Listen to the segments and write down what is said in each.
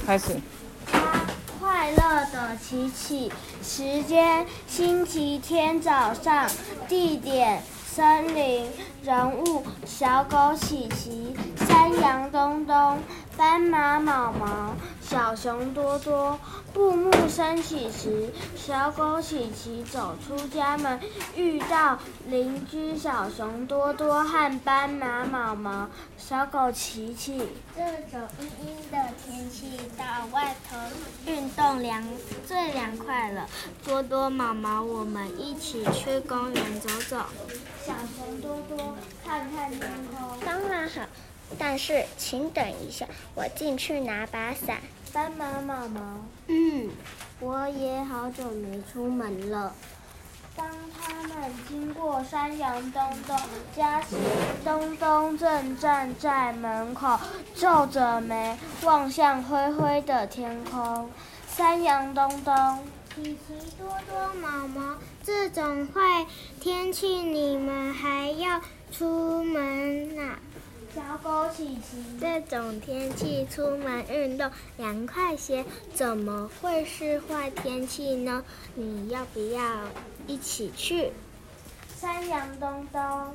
开始。 快乐的琪琪，时间星期天早上，地点森林，人物小狗琪琪、山羊东东、斑马毛毛、小熊多多。布幕升起时，小狗琪琪走出家门，遇到邻居小熊多多和斑马毛毛。小狗琪琪， 这种阴阴的天气，到外头运动最凉快了。多多、毛毛，我们一起去公园走走。 小熊多多，看看天空。 当然好，但是请等一下，我进去拿把伞。 斑马毛毛， 我也好久没出门了。 当他们经过山羊东东家时，东东正站在门口，皱着眉望向灰灰的天空。山羊东东， 琪琪、多多、毛毛，这种坏天气你们还要出门啊？ 小狗琪琪， 这种天气出门运动凉快些，怎么会是坏天气呢？你要不要一起去？ 山羊东东，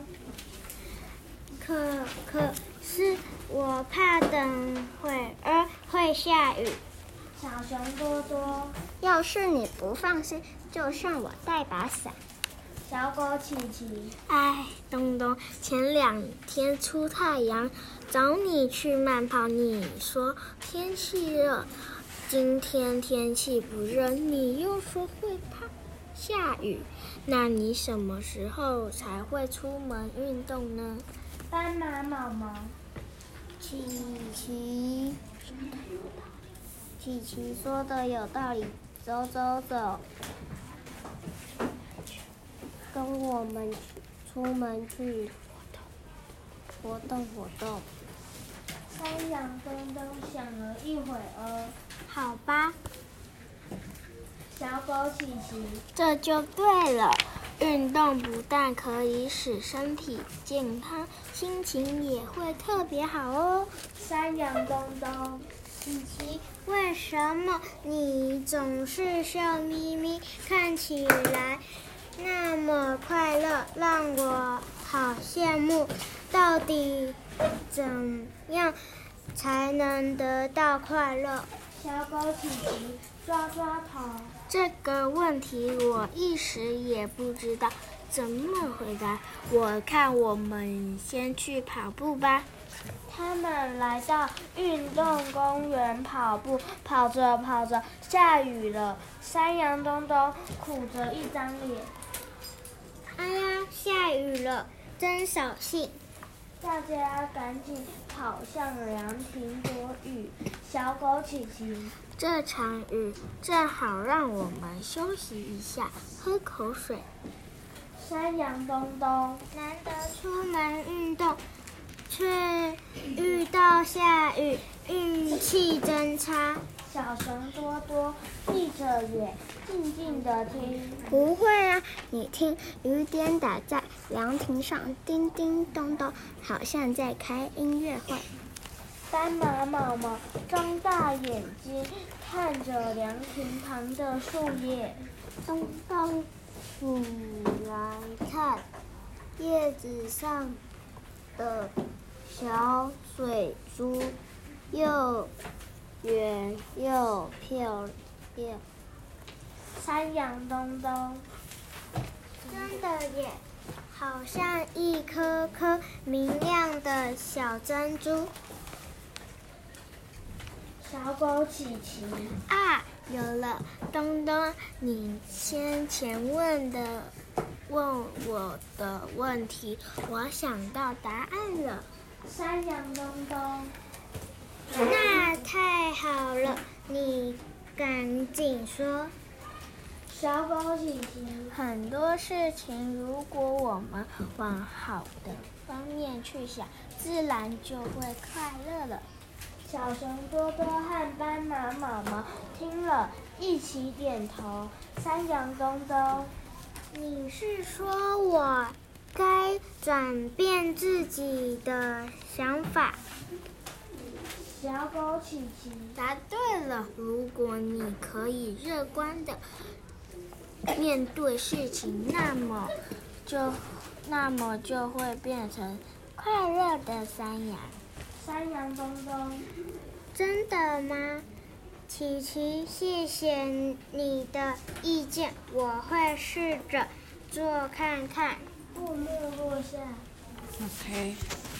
可是我怕等会儿会下雨。 小熊多多， 要是你不放心，就让我带把伞。 小狗琪琪， 哎，东东，前2天出太阳，找你去慢跑，你说天气热，今天天气不热，你又说会怕下雨，那你什么时候才会出门运动呢？ 斑马毛毛， 琪琪说的有道理，走，跟我们出门去活动。 山羊东东想了一会儿， 好吧， 小狗琪琪， 这就对了。运动不但可以使身体健康，心情也会特别好哦。 山羊东东， 琪琪，为什么你总是笑眯眯，看起来那么快乐，让我好羡慕。到底怎样才能得到快乐？ 小狗琪琪抓头。 这个问题我一时也不知道怎么回答。我看我们先去跑步吧。 他们来到运动公园跑步，跑着下雨了。山羊东东苦着一张脸， 哎呀，下雨了，真扫兴。 大家赶紧跑向凉亭躲雨。小狗琪琪， 这场雨正好让我们休息一下，喝口水。 山羊东东， 难得出门运动，却遇到下雨，运气真差。 小熊多多闭着眼，静静地听。 不会啊，你听，雨点打在凉亭上，叮叮咚咚，好像在开音乐会。 斑马毛毛张大眼睛看着凉亭旁的树叶。 东东，你来看，叶子上的小水珠又圆又漂亮。 山羊东东， 真的耶，好像一颗颗明亮的小珍珠。 小狗琪琪， 啊，有了，东东，你先前问我的问题，我想到答案了。 山羊东东， 那太好了，你赶紧说。 小狗琪琪， 很多事情，如果我们往好的方面去想，自然就会快乐了。 小熊多多和斑马毛毛听了一起点头。山羊东东， 你是说我该转变自己的想法？ 小狗琪琪。 答对了，如果你可以乐观的面对事情，那么就会变成快乐的山羊。 山羊东东。 真的吗？琪琪，谢谢你的意见，我会试着做看看。 布幕落下。 OK。